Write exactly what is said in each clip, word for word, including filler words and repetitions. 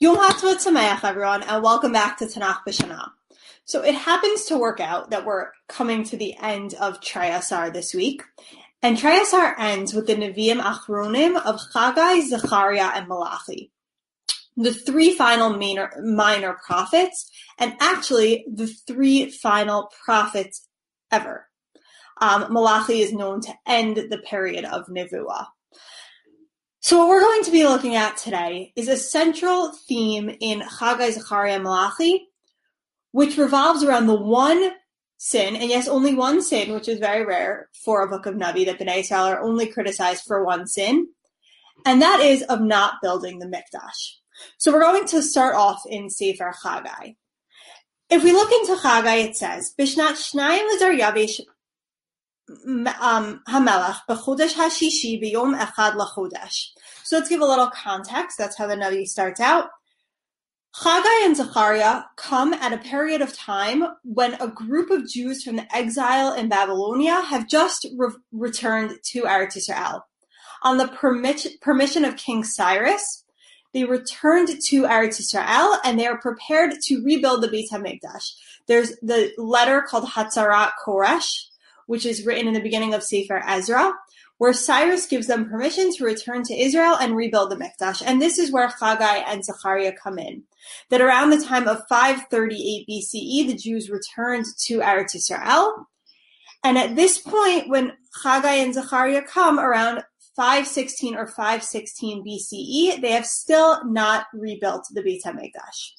Yom HaTov Sameach, everyone, and welcome back to Tanakh B'Shana. So it happens to work out that we're coming to the end of Trei Asar this week, and Trei Asar ends with the Nevi'im Achronim of Chagai, Zechariah, and Malachi, the three final minor, minor prophets, and actually the three final prophets ever. Um, Malachi is known to end the period of Nevuah. So what we're going to be looking at today is a central theme in Chagai, Zechariah, and Malachi, which revolves around the one sin, and yes, only one sin, which is very rare for a book of Navi, that Bnei Israel are only criticized for one sin, and that is of not building the Mikdash. So we're going to start off in Sefer Chagai. If we look into Chagai, it says, Bishnat Shnayim L'Daryavish Um, Hamelach b'chodesh hashishi b'yom echad lachodesh. So let's give a little context. That's how the Navi starts out. Chagai and Zechariah come at a period of time when a group of Jews from the exile in Babylonia have just re- returned to Eretz Yisrael. On the permit- permission of King Cyrus, they returned to Eretz Yisrael and they are prepared to rebuild the Beit HaMikdash. There's the letter called Hatzarat Koresh, which is written in the beginning of Sefer Ezra, where Cyrus gives them permission to return to Israel and rebuild the Mikdash. And this is where Chagai and Zechariah come in. That around the time of five thirty-eight B C E, the Jews returned to Eretz Yisrael. And at this point, when Chagai and Zechariah come around five sixteen or five sixteen B C E, they have still not rebuilt the Beit HaMikdash.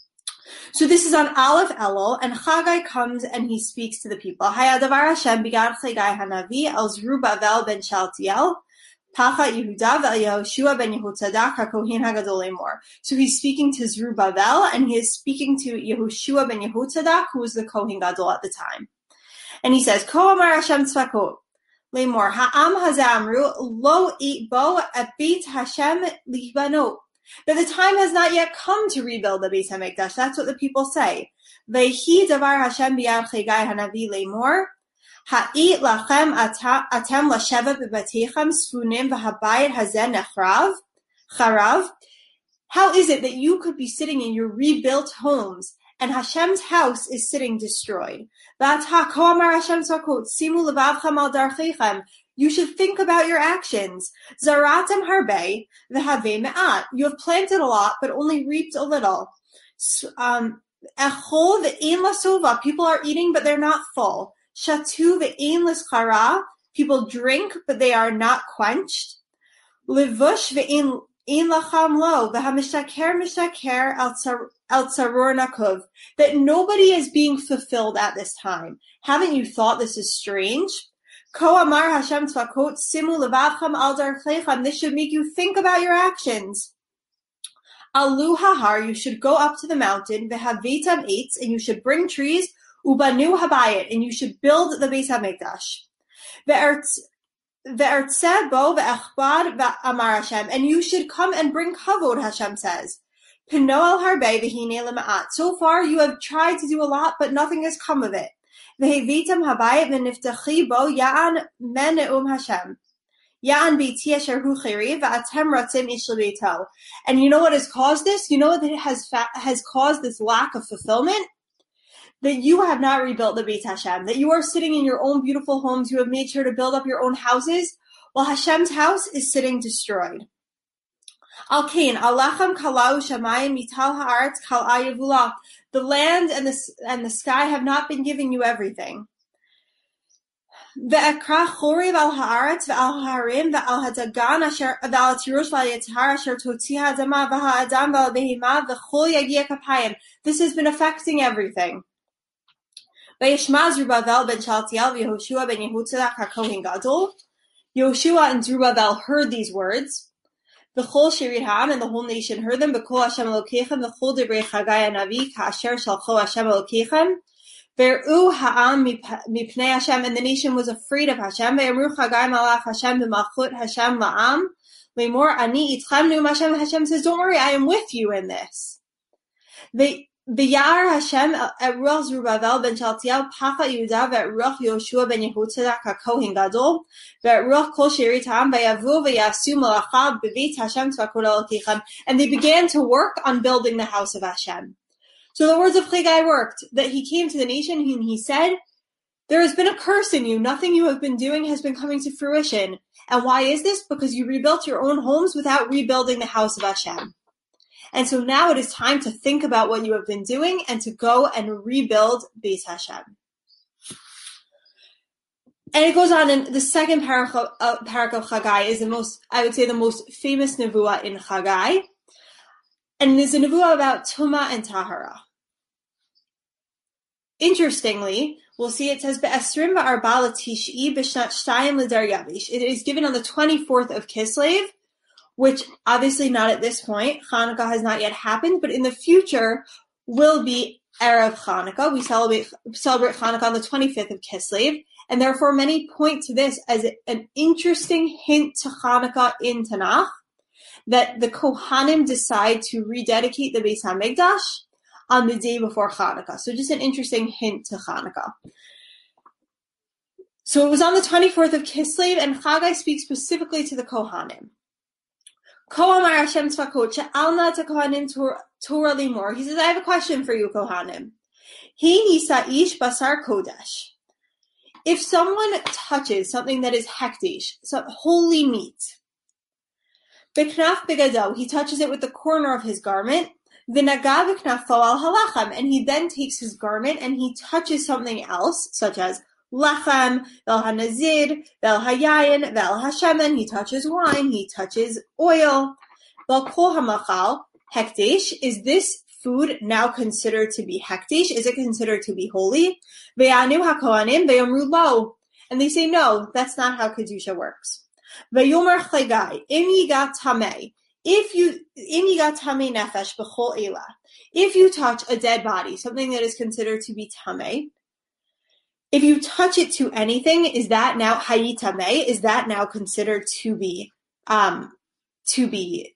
So this is on Aleph Elul, and Chagai comes and he speaks to the people. Hayadavar Hashem b'gad Chagai hanavi el Zerubbabel ben Shaltiel, Pachat Yehuda ve'el Yehoshua ben Yehotzadak haKohen hagadol lemor. So he's speaking to Zerubbabel, and he is speaking to Yehoshua ben Yehotzadak, who was the Kohen Gadol at the time. And he says, Ko amar Hashem tzvakot lemor ha'am hazeh amru lo it bo et beit Hashem libanot. That the time has not yet come to rebuild the Beit HaMikdash. That's what the people say. Vehi davar Hashem b'yad Chagai hanavi lemor ha'it lachem atem lasheva b'batechem sfunim v'habayit hazeh nechrav charav. How is it that you could be sitting in your rebuilt homes and Hashem's house is sitting destroyed? V'atah ko amar Hashem tzvakot simu levavchem al darchechem. You should think about your actions. Zaratem harbe v'havei me'at. You have planted a lot, but only reaped a little. Um, echol ve'ein lasova. People are eating, but they're not full. Shatu ve'ein l'schara. People drink, but they are not quenched. Levush ve'ein lacham lo. V'hamishaker mishaker el tzaror nakov. That nobody is being fulfilled at this time. Haven't you thought this is strange? Ko amar Hashem tzvakot simu levavchem al darchechem. This should make you think about your actions. Alu hahar, you should go up to the mountain. Vehavitam eitz, and you should bring trees. Ubanu habayit, and you should build the Beit HaMikdash. Ve'ertzeh bo ve'echbad ve'amar Hashem, and you should come and bring kavod. Hashem says. Pinoel harbe v'hinei lema'at. So far you have tried to do a lot, but nothing has come of it. Ve'hevitam habayit v'niftachi bo ya'an men ne'um Hashem. Ya'an beiti asher hu chiri v'atem ratzim ish lebeito. And you know what has caused this? You know what has fa- has caused this lack of fulfillment? That you have not rebuilt the Beit Hashem. That you are sitting in your own beautiful homes. You have made sure to build up your own houses, while Hashem's house is sitting destroyed. Al kain alachem kalau shamayim mital haaretz kal ayavula. The land and the and the sky have not been giving you everything. Ve'ekra choriv al haaretz ve'al harim ve'al hadagan asher ve'al tirush v'al asher totzi hadama v'ha'adam ve'al behima v'chol yagia kapayim. This has been affecting everything. Ve'yishma Zerubbabel ben Shaltiel v'Yehoshua ben Yehotzadak haKohen Gadol. Yehoshua and Zerubbabel heard these words. The whole Shirit Ha'am and the whole nation heard them. B'kol Hashem Elokeichem, the whole Debrei Chagai Hanavi, Ka'asher Shalcho Hashem Elokeichem. Ve'ru Ha'am mipnei Hashem, and the nation was afraid of Hashem. Ve'emru Chagai Malach Hashem b'malchut Hashem la'am. Le'mor ani itchem ne'um Hashem. Hashem says, don't worry, I am with you in this. V'yar Hashem et ruach Zerubbabel ben Shaltiel pacha Yehuda ve'et ruach Yoshua ben Yehozadak haKohen Gadol ve'et ruach kol sheiritam ve'yavu ve'yasu malacha b'beit Hashem tzvakot Elokechem. And they began to work on building the house of Hashem. So the words of Haggai worked, that he came to the nation and he said, there has been a curse in you. Nothing you have been doing has been coming to fruition. And why is this? Because you rebuilt your own homes without rebuilding the house of Hashem. And so now it is time to think about what you have been doing and to go and rebuild Beis Hashem. And it goes on, in the second parak of, uh, parak of Haggai is the most, I would say, the most famous nevuah in Haggai. And it is a nevuah about Tumah and Tahara. Interestingly, we'll see it says, Be'esrim v'arba l'tish'i b'shnat shtayim l'der yavish. It is given on the twenty-fourth of Kislev, which obviously not at this point. Hanukkah has not yet happened, but in the future will be Erev Hanukkah. We celebrate, celebrate Hanukkah on the twenty-fifth of Kislev, and therefore many point to this as an interesting hint to Hanukkah in Tanakh, that the Kohanim decide to rededicate the Beis HaMikdash on the day before Hanukkah. So just an interesting hint to Hanukkah. So it was on the twenty-fourth of Kislev, and Haggai speaks specifically to the Kohanim. Ko amar Hashem tzvakot she'alna ta Kohanim Torah limor. He says, I have a question for you, Kohanim. Hi nisa ish basar kodesh. If someone touches something that is hekdesh, some holy meat, beknaf begado, he touches it with the corner of his garment, v'naga v'knafo al halachem, and he then takes his garment and he touches something else, such as lechem, vel hanazir, vel hayayin, vel hashemen, he touches wine, he touches oil. Vel kol hamachal, hekdesh, is this food now considered to be hekdesh? Is it considered to be holy? Ve'anu hakohanim ve'yomru lo. And they say, no, that's not how Kedusha works. Ve'yomer Haggai, im yigat tameh, if you, im yigat tameh nefesh b'chol elah, if you touch a dead body, something that is considered to be tameh, if you touch it to anything, is that now hayitameh? Is that now considered to be um to be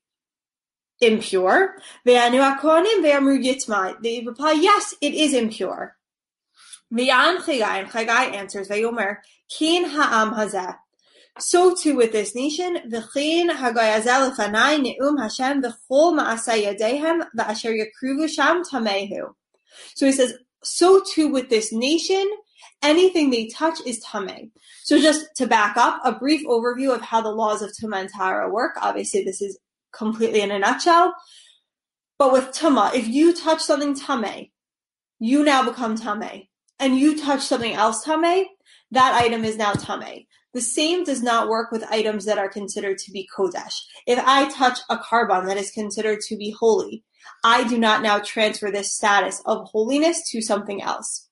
impure? Ve'anu hakohanim ve'amru yitma. They reply, yes, it is impure. Ve'yan Haggai, and Haggai answers, ve'yomer kin ha'am hazeh. So too with this nation, v'chein Haggai hazeh lefanai ne'um Hashem v'chol ma'aseh yadehem v'asher yakruvu sham tamehu. So he says, so too with this nation, anything they touch is tameh. So just to back up, a brief overview of how the laws of Tumah and Tahara work. Obviously, this is completely in a nutshell. But with Tumah, if you touch something tameh, you now become tameh. And you touch something else tameh, that item is now tameh. The same does not work with items that are considered to be kodesh. If I touch a karban that is considered to be holy, I do not now transfer this status of holiness to something else.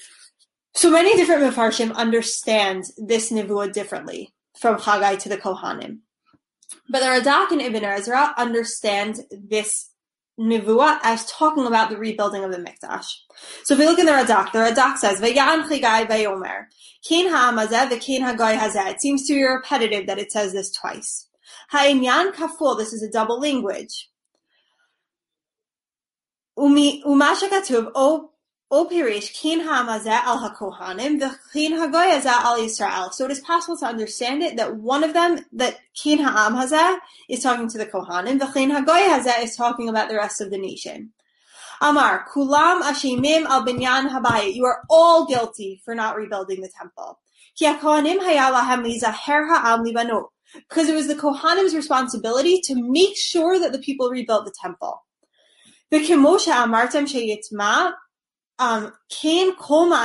So many different Mefarshim understand this nevuah differently from Haggai to the Kohanim. But the Radak and Ibn Ezra understand this nevuah as talking about the rebuilding of the Mikdash. So if we look in the Radak, the Radak says, V'yan Haggai v'yomer, Kin ha'am hazeh v'kin Haggai hazeh. It seems to be repetitive that it says this twice. Ha'inyan kaful, this is a double language. Umi umasha katuv o O Pirish, Kin Hamazeh al HaKohanim, the Kin Haggai Hazeh al Yisrael. So it is possible to understand it that one of them, that Kin Ha'am Hazeh, is talking to the Kohanim, the Kin Haggai Hazeh is talking about the rest of the nation. Amar, Kulam Ashimim al Binyan Habayit. You are all guilty for not rebuilding the temple. Ki HaKohanim Haya lahem lizaher ha'am libanot. Because it was the Kohanim's responsibility to make sure that the people rebuilt the temple. The Kimosha Amartem Sheyitma. Um, and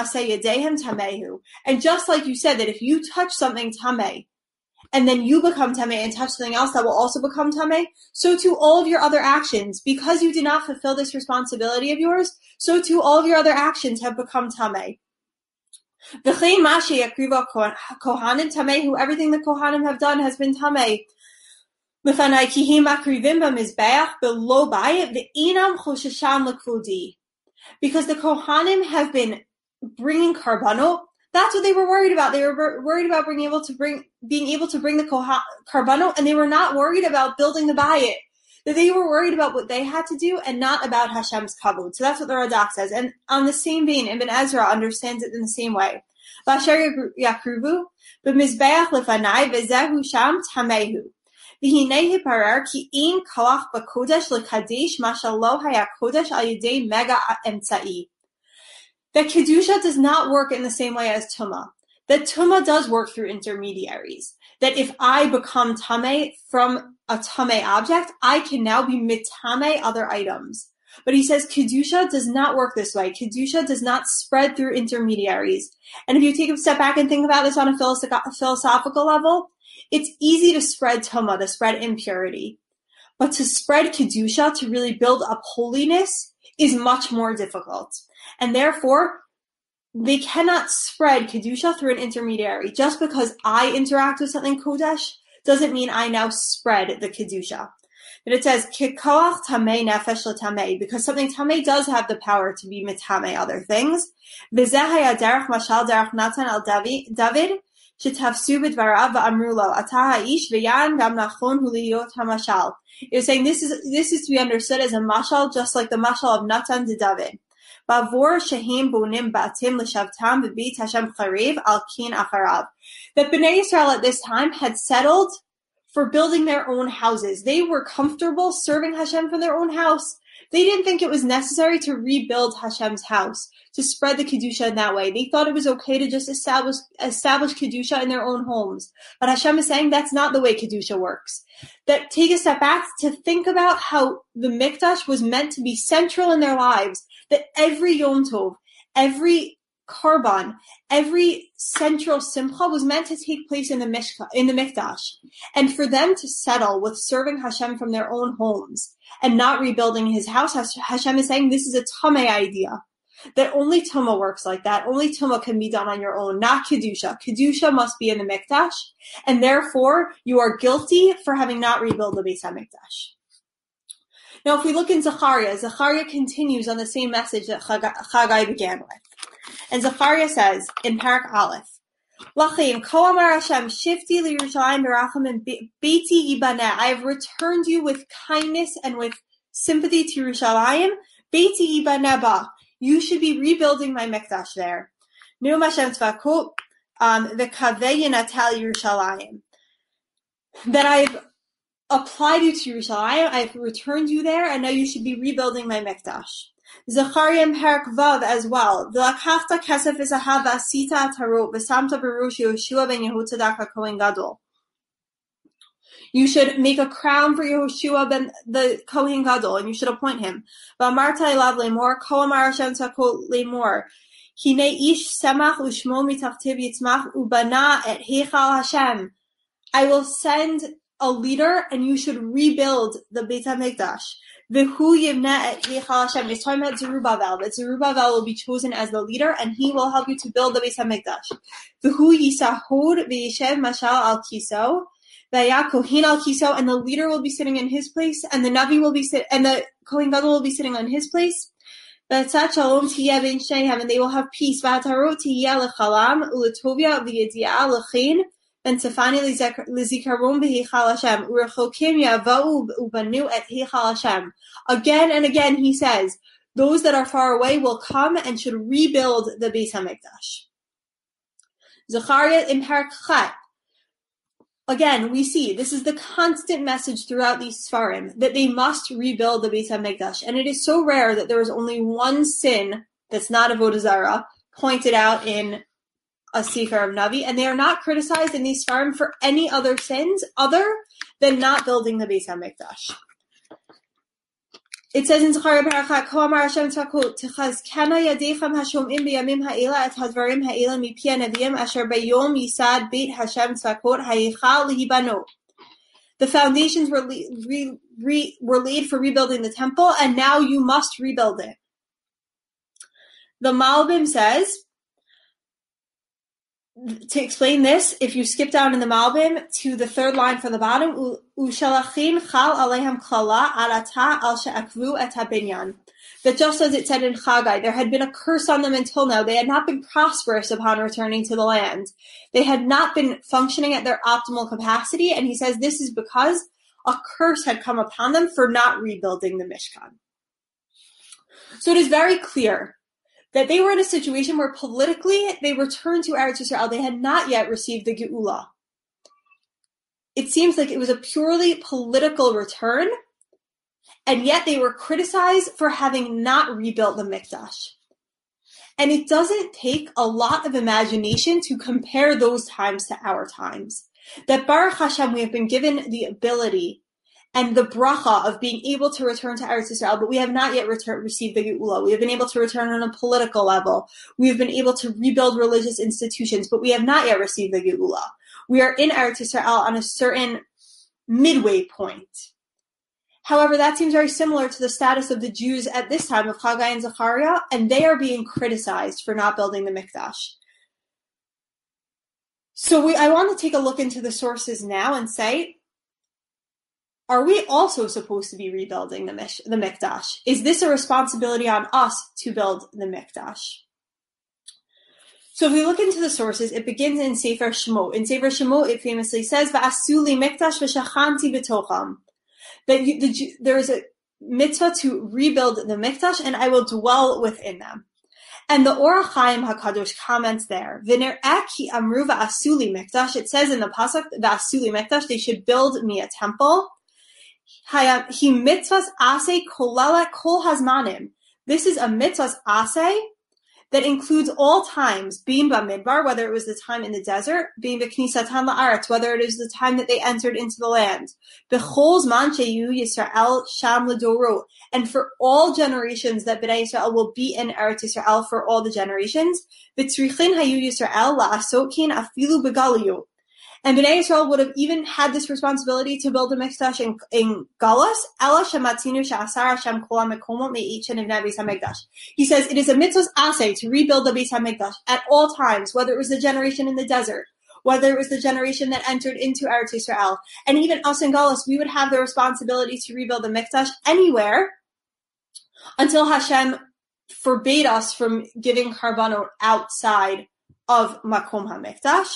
just like you said, that if you touch something tameh, and then you become tameh and touch something else that will also become tameh, so too all of your other actions, because you did not fulfill this responsibility of yours, so too all of your other actions have become tameh. V'chein mashe yakriva kohanim tameh, who everything the kohanim have done has been tameh. L'fanai kihim akrivim b'mizbeach below bayit v'inam choshesham l'kvodi. Because the Kohanim have been bringing karbanot. That's what they were worried about. They were worried about being able to bring, being able to bring the karbanot, and they were not worried about building the bayit. that they were worried about what they had to do and not about Hashem's kavod. So that's what the Radak says. And on the same vein, Ibn Ezra understands it in the same way. V'asher yakruvu b'mizbeach lefanai v'zehu sham tamehu. V'hinei hiparer ki ein koach b'kodesh l'kadesh mashalo haya kodesh al yedei mega emtzai. That Kedusha does not work in the same way as Tumah. That Tumah does work through intermediaries. That if I become Tameh from a Tameh object, I can now be Mitameh other items. But he says Kedusha does not work this way. Kedusha does not spread through intermediaries. And if you take a step back and think about this on a philosophical level, it's easy to spread Tumah, to spread impurity. But to spread Kedusha, to really build up holiness, is much more difficult. And therefore, they cannot spread Kedusha through an intermediary. Just because I interact with something Kodesh doesn't mean I now spread the Kedusha. But it says, Kikoach tamei nefesh l'tamei, because something tamei does have the power to be mitamei other things. V'zeh haya derech mashal derech Natan al David, shetafsu b'dvarav v'amru lo, ata ha'ish v'yan gam nachon hu liyot hamashal. It was saying this is, this is to be understood as a mashal, just like the mashal of Natan to David. Bavor shehim bonim batim l'shavtam v'beit Hashem charev al kin acharav. That Bnei Yisrael at this time had settled for building their own houses. They were comfortable serving Hashem from their own house. They didn't think it was necessary to rebuild Hashem's house, to spread the Kedusha in that way. They thought it was okay to just establish, establish Kedusha in their own homes. But Hashem is saying that's not the way Kedusha works. That take a step back to think about how the Mikdash was meant to be central in their lives, that every Yom Tov, every Karban, every central simcha was meant to take place in the Mishka, in the Mikdash. And for them to settle with serving Hashem from their own homes and not rebuilding his house, Hashem is saying this is a Tameh idea. That only Tumah works like that. Only Tumah can be done on your own, not Kedusha. Kedusha must be in the Mikdash, and therefore you are guilty for having not rebuilt the Beis HaMikdash. Now if we look in Zechariah, Zechariah continues on the same message that Chagai began with. And Zechariah says in Parak Aleph, Lachim, Ko Amar Hashem, Shifti liYerushalayim beracham and Beiti Ibaneh. I have returned you with kindness and with sympathy to Yerushalayim. Beiti Ibaneh ba. You should be rebuilding my Mikdash there. Neum Hashem Tzvakot, um, V'kaveh Yinatal Yerushalayim. That I've applied you to Yerushalayim, I've returned you there, and now you should be rebuilding my Mikdash. Zechariah in Parak Vav as well. V'lakachta kesef v'zahav v'asita atarot v'samta berush Yehoshua ben Yehotzadak HaKohen Gadol. You should make a crown for Yehoshua ben the Kohen Gadol, and you should appoint him. V'amarta elav lemor, ko amar Hashem tzakot lemor. Hinei ish semach u'shmo mitachtiv yitzmach u'bana et heichal Hashem. I will send a leader, and you should rebuild the Beit HaMikdash. V'hu yivneh et heichal Hashem. It's talking about Zerubbabel. That Zerubbabel will be chosen as the leader, and he will help you to build the Beit HaMikdash. V'hu yisahod v'yishev mashal al kiso. V'ya kohen al kiso, and the leader will be sitting in his place, and the Navi will be sit, and the Kohen Gadol will be sitting on his place. V'atzat shalom tiyeh ben shnehem, and they will have peace. V'atarot tiyeh lechalam u'letovia v'yediah lechein. And Tefani lizikaron b'heichal Hashem u'rechokim yavau u'banu et heichal Hashem. Again and again he says, those that are far away will come and should rebuild the Beis HaMikdash. Zechariah in Parak Chet. Again, we see this is the constant message throughout these Sfarim, that they must rebuild the Beis HaMikdash. And it is so rare that there is only one sin that's not Avodah Zarah pointed out in a Sefer of Navi, and they are not criticized in these Sfarim for any other sins other than not building the Beis HaMikdash. It says in Zechariah Parachat, Ko Amar Hashem Tzvakot, Techazkena yadechem hashomim b'yamim ha'ela et hadvarim ha'ela mipi ha'neviim asher bayom yisad Beit Hashem Tzvakot hayichal lihibano. The foundations were, le- re- re- were laid for rebuilding the temple, and now you must rebuild it. The Malbim says, to explain this, if you skip down in the Malbim to the third line from the bottom, Ushalachin chal alehem klala alata al she'akvu et habinyan. That just as it said in Chagai, there had been a curse on them until now. They had not been prosperous upon returning to the land. They had not been functioning at their optimal capacity, and he says this is because a curse had come upon them for not rebuilding the Mishkan. So it is very clear that they were in a situation where politically they returned to Eretz Yisrael. They had not yet received the Geula. It seems like it was a purely political return, and yet they were criticized for having not rebuilt the Mikdash. And it doesn't take a lot of imagination to compare those times to our times. That Baruch Hashem, we have been given the ability and the bracha of being able to return to Eretz Yisrael, but we have not yet return, received the Geula. We have been able to return on a political level. We have been able to rebuild religious institutions, but we have not yet received the Geula. We are in Eretz Yisrael on a certain midway point. However, that seems very similar to the status of the Jews at this time of Haggai and Zechariah, and they are being criticized for not building the Mikdash. So we, I want to take a look into the sources now and say, are we also supposed to be rebuilding the, Mish, the Mikdash? Is this a responsibility on us to build the Mikdash? So if we look into the sources, it begins in Sefer Shemot. In Sefer Shemot, it famously says, "Va'asu li mikdash v'shachanti b'tocham," that you, the, there is a mitzvah to rebuild the Mikdash, and I will dwell within them. And the Or HaChaim HaKadosh comments there, "V'ner'eh ki amru va'asu li mikdash." It says in the pasuk, "Va'asu li mikdash," they should build me a temple. He mitzvahs aseh kolalet kol hazmanim. This is a mitzvahs aseh that includes all times, being b'midbar, whether it was the time in the desert, being b'knisatan la'aretz, whether it is the time that they entered into the land, b'chol zman sheyu Yisrael sham l'dorot, and for all generations that Bnei Yisrael will be in Eretz Yisrael for all the generations, b'tzrichin hayu Yisrael la'asokin afilu b'galiyot. And Bnei Yisrael would have even had this responsibility to build a Mikdash in, in Galus. Ela shematzinu she'asar Hashem kol ha'mekomot me'ichin ivnei Beis HaMikdash. He says it is a mitzvah's aseh to rebuild the Beis HaMikdash at all times, whether it was the generation in the desert, whether it was the generation that entered into Eretz Yisrael, and even us in Galus, we would have the responsibility to rebuild the Mikdash anywhere until Hashem forbade us from giving karbanot outside of Makom HaMikdash.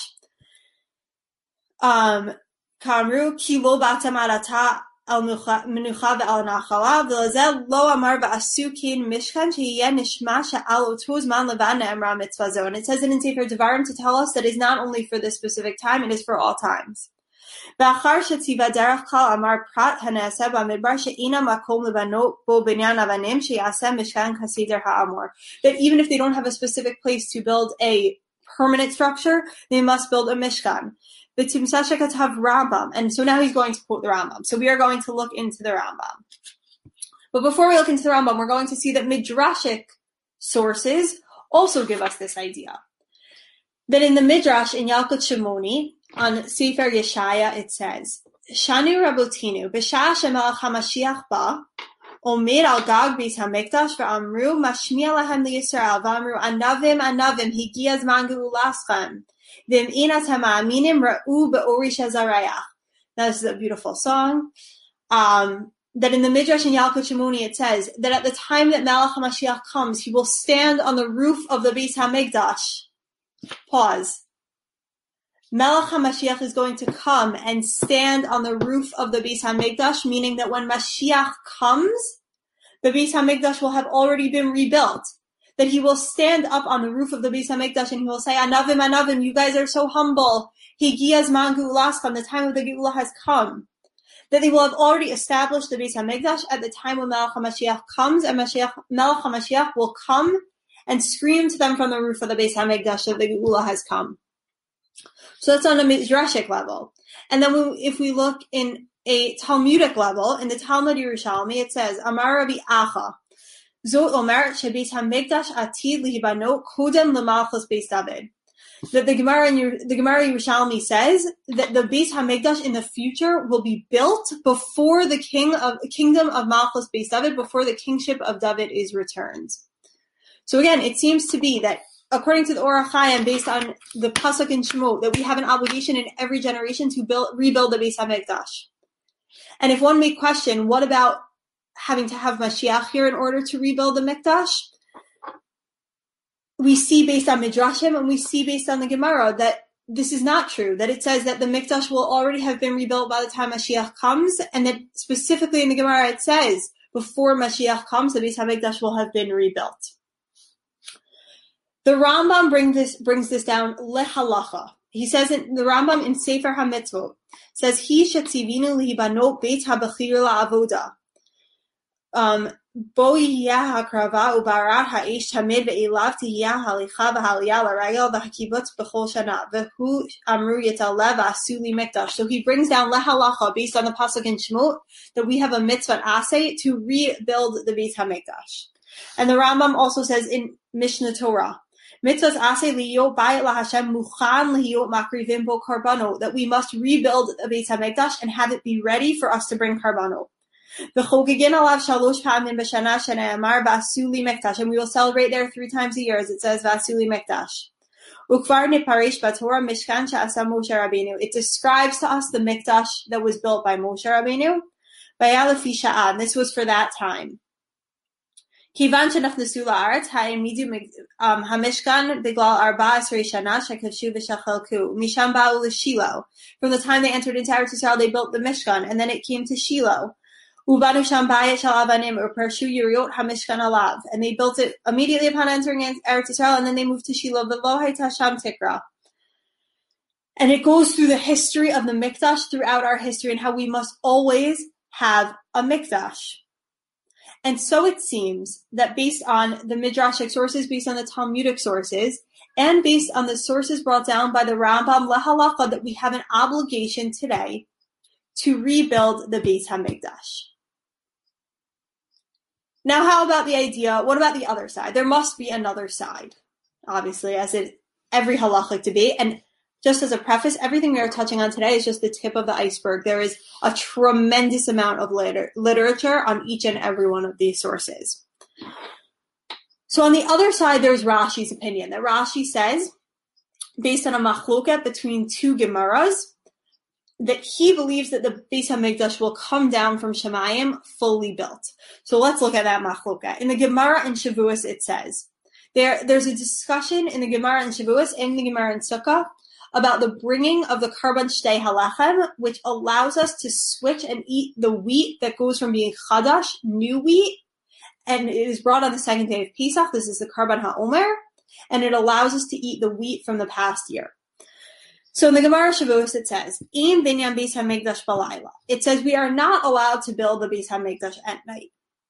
Um, Kamru ki lo batem arata al menucha ve'al nachala v'lezel lo amar ba'asu kin mishkan sheyeh nishma she'al oto zman levan ne'emra mitzvah zo. And it says it in Sefer Devarim to tell us that it is not only for this specific time, it is for all times. V'achar shetziva derech kal amar prat haneaseh b'midbar she'ina makom levanot bo binyan avanim sheyaseh mishkan kasider ha'amor. That even if they don't have a specific place to build a permanent structure, they must build a mishkan. The Timsasha Katav Rambam, and so now he's going to quote the Rambam. So we are going to look into the Rambam. But before we look into the Rambam, we're going to see that Midrashic sources also give us this idea. That in the Midrash, in Yalkut Shimoni, on Sefer Yeshaya, it says, Shanu Rabotinu, B'shah shemelech HaMashiach ba, Omer al gag Beis HaMikdash, v'amru mashmiya lahem liyisrael, v'amru anavim anavim, higia zman geulaschem. Now, this is a beautiful song. Um, that in the Midrash in Yalkut Shimoni it says that at the time that Melech HaMashiach comes, he will stand on the roof of the Beis HaMikdash. Pause. Melech HaMashiach is going to come and stand on the roof of the Beis HaMikdash, meaning that when Mashiach comes, the Beis HaMikdash will have already been rebuilt. That he will stand up on the roof of the Beis HaMikdash and he will say, Anavim, Anavim, you guys are so humble. Higia zman geulaschem, the time of the Geula has come. That they will have already established the Beis HaMikdash at the time when Melech HaMashiach comes, and Mashiach, Melech HaMashiach will come and scream to them from the roof of the Beis HaMikdash that the Geula has come. So that's on a Midrashic level. And then we, if we look in a Talmudic level, in the Talmud Yerushalmi, it says, Amar Rabbi Acha, Zot Omer shebeis hamikdash atid lihibanot kodem lemalchus Beis David. That the Gemara in the Gemara Yerushalmi says that the Beis Hamikdash in the future will be built before the king of kingdom of Malchus Beis David, before the kingship of David is returned. So again, it seems to be that according to the Or HaChaim, based on the pasuk in Shemot, that we have an obligation in every generation to build rebuild the Beis Hamikdash. And if one may question, what about having to have Mashiach here in order to rebuild the Mikdash? We see based on Midrashim and we see based on the Gemara that this is not true, that it says that the Mikdash will already have been rebuilt by the time Mashiach comes, and that specifically in the Gemara it says before Mashiach comes, the Beis HaMikdash will have been rebuilt. The Rambam brings this, brings this down lehalacha. He says in the Rambam in Sefer HaMitzvot, says, He shetzivinu lihibanot beit habechir la'avoda. Um, Bo yiyah hakrava ubarat ha'esh tamid ve'ilav tiyah halicha v'haliyah l'regel v'hakibutz b'chol shana v'hu amru yitaleh v'asu li mikdash. So he brings down lehalacha based on the pasuk in Shemot that we have a mitzvah aseh to rebuild the Beit HaMikdash. And the Rambam also says in Mishnah Torah, mitzvahs aseh liyot bayit laHashem muchan liyot makrivim bo karbano, that we must rebuild the Beit HaMikdash and have it be ready for us to bring karbano. And we will celebrate there three times a year, as it says, Vasuli Mikdash. It describes to us the Mikdash that was built by Moshe Rabbeinu. And this was for that time. From the time they entered into Eretz Yisrael, they built the Mishkan, and then it came to Shiloh. And they built it immediately upon entering Eretz Yisrael, and then they moved to Shiloh. And it goes through the history of the Mikdash throughout our history and how we must always have a Mikdash. And so it seems that based on the Midrashic sources, based on the Talmudic sources, and based on the sources brought down by the Rambam lehalacha, that we have an obligation today to rebuild the Beit HaMikdash. Now, how about the idea, what about the other side? There must be another side, obviously, as in every halachic debate. And just as a preface, everything we are touching on today is just the tip of the iceberg. There is a tremendous amount of liter- literature on each and every one of these sources. So on the other side, there's Rashi's opinion, that Rashi says, based on a machloket between two Gemaras, that he believes that the Beis HaMikdash will come down from Shemayim fully built. So let's look at that machloket. In the Gemara in Shavuos, it says, there, there's a discussion in the Gemara in Shavuos and the Gemara in Sukkah about the bringing of the Karban Shtei Halechem, which allows us to switch and eat the wheat that goes from being Chadash, new wheat, and it is brought on the second day of Pesach. This is the Karban HaOmer, and it allows us to eat the wheat from the past year. So in the Gemara Shavuos it says, Im binyan Beis HaMikdash balayla. It says we are not allowed to build the Beis HaMikdash at night.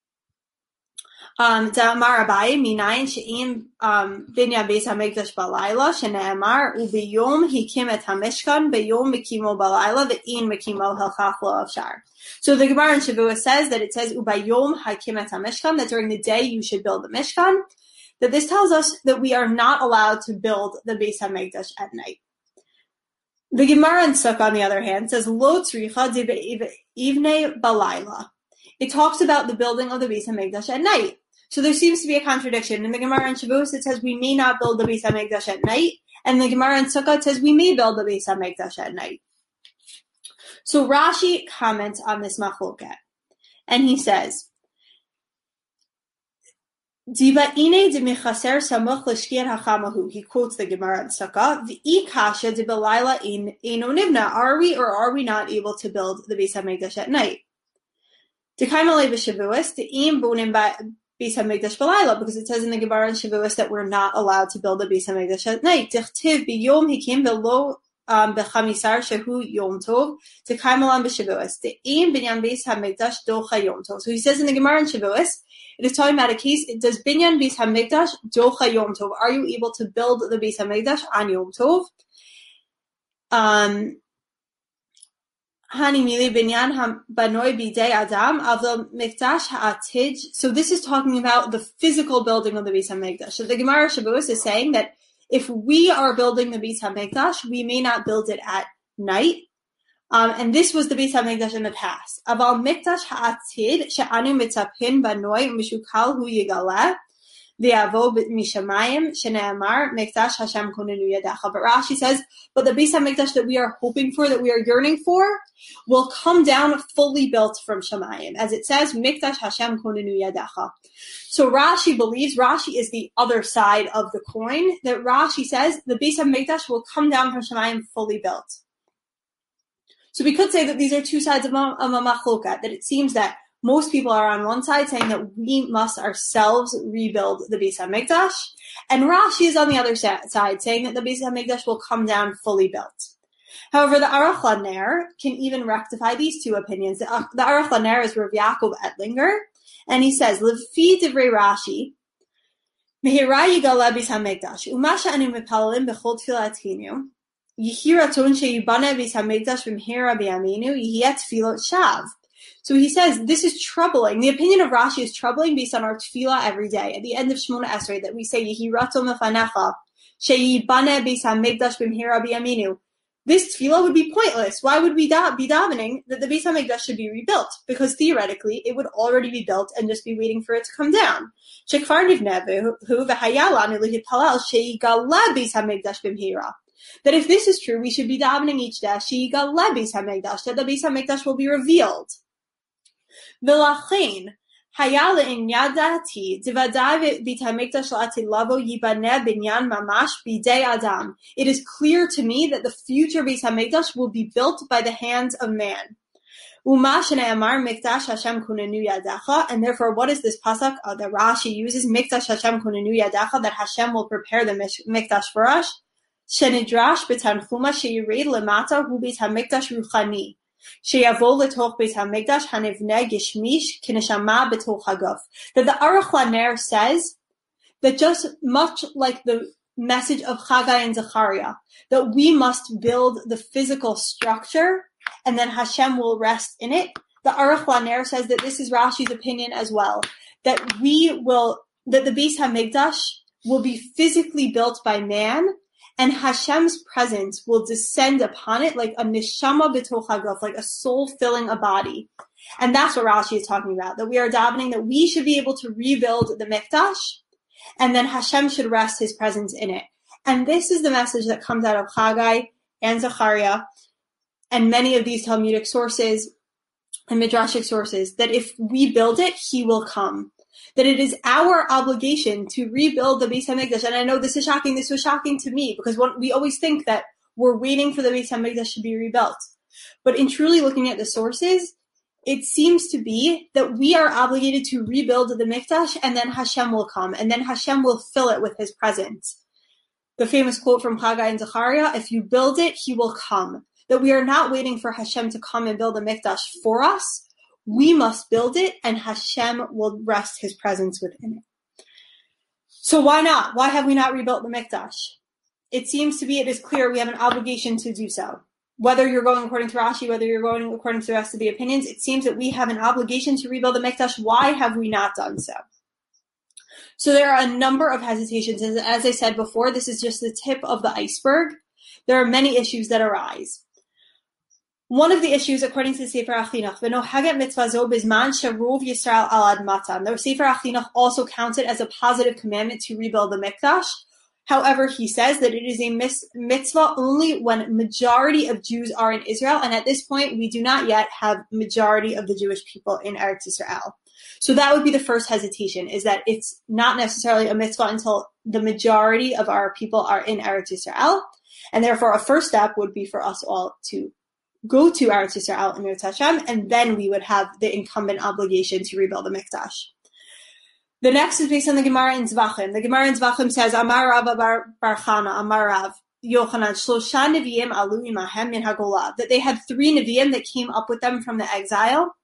Um, Da'amar Abaye minayin she'im binyan Beis HaMikdash balayla shene'emar ubiyom hikim et hamishkan biyom mikimo balayla ve'in mikimo helchach lo afshar. So the Gemara in Shavuos says that it says ubayom hikim et hamishkan, that during the day you should build the Mishkan. That this tells us that we are not allowed to build the Beis HaMikdash at night. The Gemara in Sukkah, on the other hand, says, Lo tzricha ivnei balayla. It talks about the building of the Beis HaMikdash at night. So there seems to be a contradiction. In the Gemara in Shavuos, it says we may not build the Beis HaMikdash at night. And the Gemara in Sukkah says we may build the Beis HaMikdash at night. So Rashi comments on this machloket. And he says, He quotes the Gemara in Sukkah. Are we or are we not able to build the Beis HaMikdash at night? Because it says in the Gemara in Shavuos that we're not allowed to build the Beis HaMikdash at night. Um, b'chamisar shehu yom tov to kaimalan b'shavuos the aim binyan Beis HaMikdash docha yom tov. So he says in the Gemara in Shavuos, it is talking about a case. It does binyan Beis HaMikdash docha yom tov. Are you able to build the Beis HaMikdash on yom tov? Um, hani mili binyan banoi bidei adam avlo mikdash ha'atid. So this is talking about the physical building of the Beis HaMikdash. So the Gemara Shavuos is saying that if we are building the Beis HaMikdash, we may not build it at night. Um, and this was the Beis HaMikdash in the past. Aval mikdash ha'atid she'anu mitzapin banoi mishukal hu yigaleh v'yavo mishamayim shene'amar mikdash Hashem konenu yadecha. But Rashi says, but the Beis HaMikdash that we are hoping for, that we are yearning for, will come down fully built from Shamayim. As it says, mikdash Hashem konenu yadecha. So Rashi believes, Rashi is the other side of the coin, that Rashi says the Beis HaMikdash will come down from Shamayim fully built. So we could say that these are two sides of a, of a machloka, that it seems that most people are on one side saying that we must ourselves rebuild the Beis HaMikdash, and Rashi is on the other side saying that the Beis HaMikdash will come down fully built. However, the Aruch LaNer can even rectify these two opinions. The, uh, the Aruch LaNer is Rav Yaakov Ettlinger, and he says, Lefi divrei Rashi, Mehira yigala Beis HaMikdash, umasha anu mepalalim b'chol tfilatinu, yihi ratzon sheyibane Beis HaMikdash v'mehira b'yaminu, yihiyet tfilot shav. So he says, this is troubling. The opinion of Rashi is troubling based on our tefillah every day. At the end of Shemona Esrei, that we say, Yehi ratzon lefanecha, sheyibane Beis HaMikdash v'mehira b'yaminu. This tefillah would be pointless. Why would we da- be davening that the Beis HaMikdash should be rebuilt? Because theoretically, it would already be built and just be waiting for it to come down. Shekvar nivnevu v'hayalanu lehipalal sheyigala Beis HaMikdash b'mehira. That if this is true, we should be davening each day, sheyigala Beis HaMikdash, that the Beis HaMikdash will be revealed. V'lachein, hayala in yadati, divadai Beit HaMikdash la'atid lavo yibaneh binyan mamash bidei adam. It is clear to me that the future Beit HaMikdash will be built by the hands of man. Uma shene'amar mikdash Hashem kunenu yadecha, and therefore what is this pasuk uh, that Rashi uses, mikdash Hashem kunenu yadecha, that Hashem will prepare the mikdash for us? Shenidrash b'tanchuma sheyired lemata hu Beit HaMikdash ruchani. That the Aruch LaNer says that just much like the message of Chagai and Zechariah, that we must build the physical structure and then Hashem will rest in it. The Aruch LaNer says that this is Rashi's opinion as well, that we will, that the Beis HaMikdash will be physically built by man, and Hashem's presence will descend upon it like a neshama b'toch haguf, like a soul filling a body. And that's what Rashi is talking about, that we are davening that we should be able to rebuild the mikdash, and then Hashem should rest his presence in it. And this is the message that comes out of Chagai and Zechariah and many of these Talmudic sources and Midrashic sources, that if we build it, he will come. That it is our obligation to rebuild the Beis HaMikdash. And I know this is shocking. This was shocking to me because when, we always think that we're waiting for the Beis HaMikdash to be rebuilt. But in truly looking at the sources, it seems to be that we are obligated to rebuild the Mikdash, and then Hashem will come, and then Hashem will fill it with his presence. The famous quote from Chagai and Zechariah, if you build it, he will come. That we are not waiting for Hashem to come and build the Mikdash for us. We must build it, and Hashem will rest his presence within it. So why not? Why have we not rebuilt the Mikdash? It seems to be, it is clear we have an obligation to do so. Whether you're going according to Rashi, whether you're going according to the rest of the opinions, it seems that we have an obligation to rebuild the Mikdash. Why have we not done so? So there are a number of hesitations. And as I said before, this is just the tip of the iceberg. There are many issues that arise. One of the issues, according to the Sefer Achinuch, v'nohaget mitzvah zo bizman sharov Yisrael al admatan. The Sefer Achinuch also counts it as a positive commandment to rebuild the Mikdash. However, he says that it is a mitzvah only when majority of Jews are in Israel, and at this point, we do not yet have majority of the Jewish people in Eretz Yisrael. So that would be the first hesitation, is that it's not necessarily a mitzvah until the majority of our people are in Eretz Yisrael, and therefore a first step would be for us all to go to Eretz Yisrael and Eretz Hashem, and then we would have the incumbent obligation to rebuild the Mikdash. The next is based on the Gemara in Zvachim. The Gemara in Zvachim says, Amar Rabba Bar, Bar Chana, Amar Rav, Yochanan, Shlosha Nevi'im alu imahem min hagolah, that they had three Nevi'im that came up with them from the exile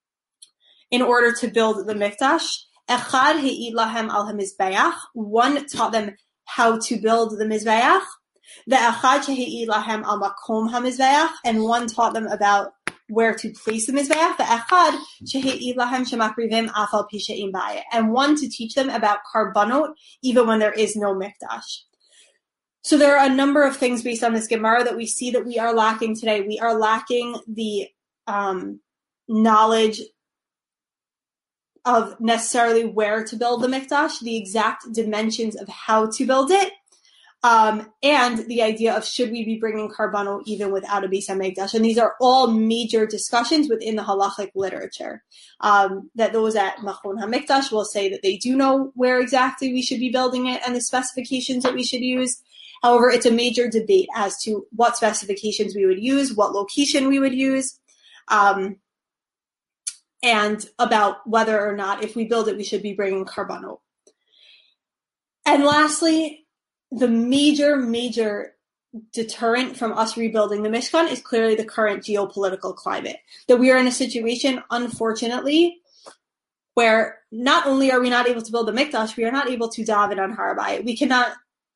in order to build the Mikdash. Echad he'id lahem al hamizbeach, one taught them how to build the Mizbeach. The echad she'id lahem al makom hamizbeach, and one taught them about where to place the Mizbeach, the echad she'id lahem shemakrivim afal pi she'im bayit, and one to teach them about karbanot, even when there is no Mikdash. So there are a number of things based on this Gemara that we see that we are lacking today. We are lacking the um, knowledge of necessarily where to build the mikdash, the exact dimensions of how to build it, um, and the idea of should we be bringing karbanon even without a Beis HaMikdash. And these are all major discussions within the halachic literature. Um, that those at Machon HaMikdash will say that they do know where exactly we should be building it and the specifications that we should use. However, it's a major debate as to what specifications we would use, what location we would use, um, and about whether or not if we build it, we should be bringing karbanon. And lastly, the major, major deterrent from us rebuilding the Mishkan is clearly the current geopolitical climate. That we are in a situation, unfortunately, where not only are we not able to build the Mikdash, we are not able to daven on Har Habayit. We cannot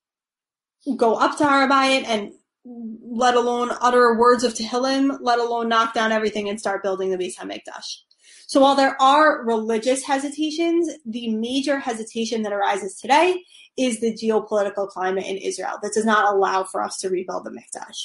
go up to Har Habayit and let alone utter words of Tehillim, let alone knock down everything and start building the Beis HaMikdash. So while there are religious hesitations, the major hesitation that arises today is the geopolitical climate in Israel that does not allow for us to rebuild the Mikdash.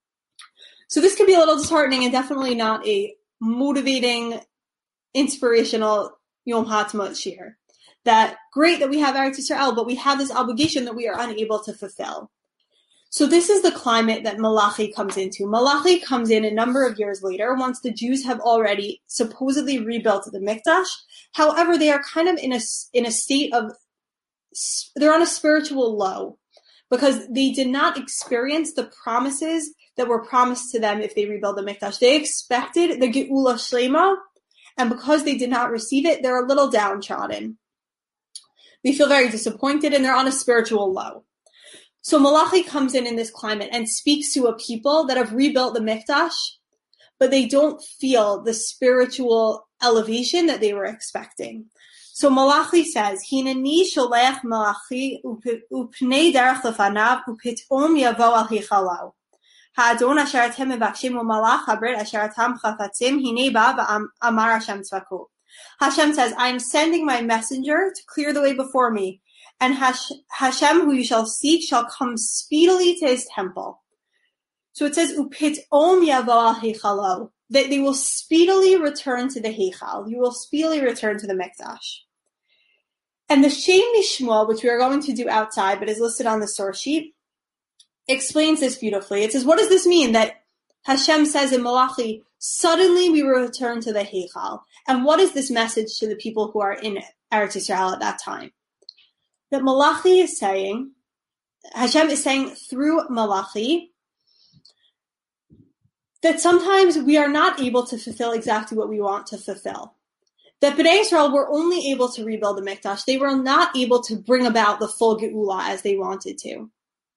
So this could be a little disheartening and definitely not a motivating, inspirational Yom HaTzmaut shir. That great that we have Eretz Yisrael, but we have this obligation that we are unable to fulfill. So this is the climate that Malachi comes into. Malachi comes in a number of years later, once the Jews have already supposedly rebuilt the Mikdash. However, they are kind of in a, in a state of, they're on a spiritual low because they did not experience the promises that were promised to them if they rebuild the Mikdash. They expected the Geula Shlema, and because they did not receive it, they're a little downtrodden. They feel very disappointed and they're on a spiritual low. So Malachi comes in in this climate and speaks to a people that have rebuilt the Mikdash, but they don't feel the spiritual elevation that they were expecting. So Malachi says, Hineni sholech Malachi upnei derech lefanav upit'om yavo al hichalau. Ha'adon asher atem mevakshim u'malach habrit asher atam chafatzim hinei ba v'amar Hashem tzvakot. Hashem says, I am sending my messenger to clear the way before me. And Hashem, who you shall seek, shall come speedily to his temple. So it says, Upit'om yavo al heichalo, that they will speedily return to the heichal. You will speedily return to the Mikdash. And the Shem Mishmuel, which we are going to do outside, but is listed on the source sheet, explains this beautifully. It says, what does this mean? That Hashem says in Malachi, suddenly we will return to the heichal. And what is this message to the people who are in Eretz Yisrael at that time? That Malachi is saying, Hashem is saying through Malachi, that sometimes we are not able to fulfill exactly what we want to fulfill. That Bnei Israel were only able to rebuild the Mikdash. They were not able to bring about the full Geula as they wanted to.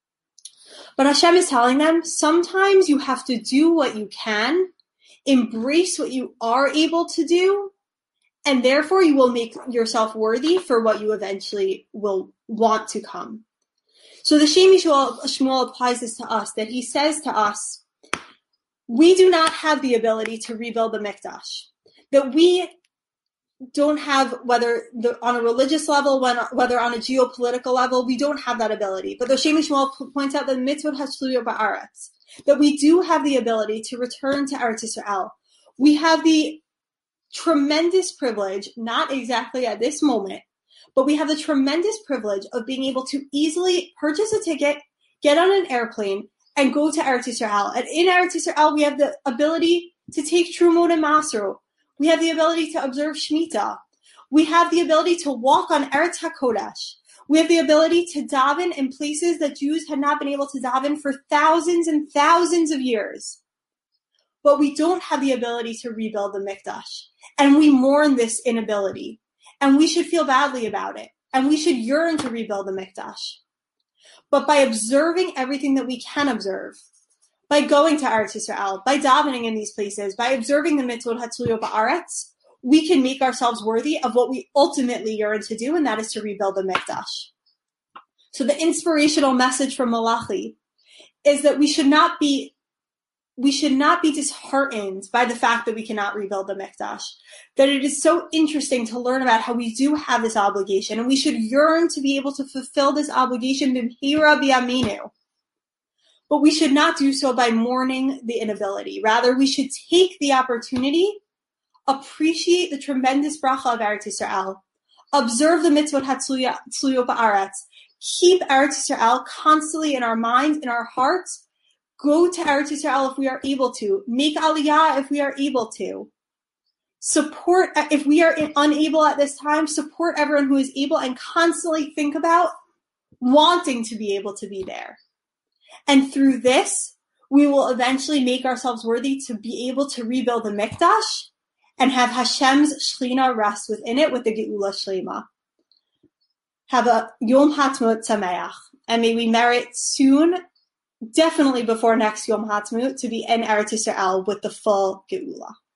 But Hashem is telling them, sometimes you have to do what you can, embrace what you are able to do, and therefore you will make yourself worthy for what you eventually will want to come. So the Shem Shmuel applies this to us, that he says to us, we do not have the ability to rebuild the Mikdash. That we don't have, whether the, on a religious level, when, whether on a geopolitical level, we don't have that ability. But the Shem Shmuel points out that mitzvot hashluya ba'aretz, that we do have the ability to return to Eretz Yisrael. We have the tremendous privilege, not exactly at this moment, but we have the tremendous privilege of being able to easily purchase a ticket, get on an airplane, and go to Eretz Yisrael. And in Eretz Yisrael, we have the ability to take Trumot and Masro. We have the ability to observe Shemitah. We have the ability to walk on Eretz HaKodesh. We have the ability to daven in places that Jews had not been able to daven for thousands and thousands of years. But we don't have the ability to rebuild the Mikdash. And we mourn this inability. And we should feel badly about it. And we should yearn to rebuild the Mikdash. But by observing everything that we can observe, by going to Eretz Yisrael, by davening in these places, by observing the mitzvot hatzluyo ba'aretz, we can make ourselves worthy of what we ultimately yearn to do, and that is to rebuild the Mikdash. So the inspirational message from Malachi is that we should not be we should not be disheartened by the fact that we cannot rebuild the Mikdash. That it is so interesting to learn about how we do have this obligation, and we should yearn to be able to fulfill this obligation b'mhira b'yaminu. But we should not do so by mourning the inability. Rather, we should take the opportunity appreciate the tremendous bracha of Eretz Yisrael, observe the mitzvot hatzluyot ba'aretz, keep Eretz Yisrael constantly in our minds, in our hearts, go to Eretz Yisrael if we are able to, make aliyah if we are able to, support, if we are unable at this time, support everyone who is able, and constantly think about wanting to be able to be there. And through this, we will eventually make ourselves worthy to be able to rebuild the Mikdash and have Hashem's Shechina rest within it with the Geula Shlema. Have a Yom Ha'atzmaut Sameach, and may we merit soon, definitely before next Yom Ha'atzmaut, to be in Eretz Yisrael with the full Geula.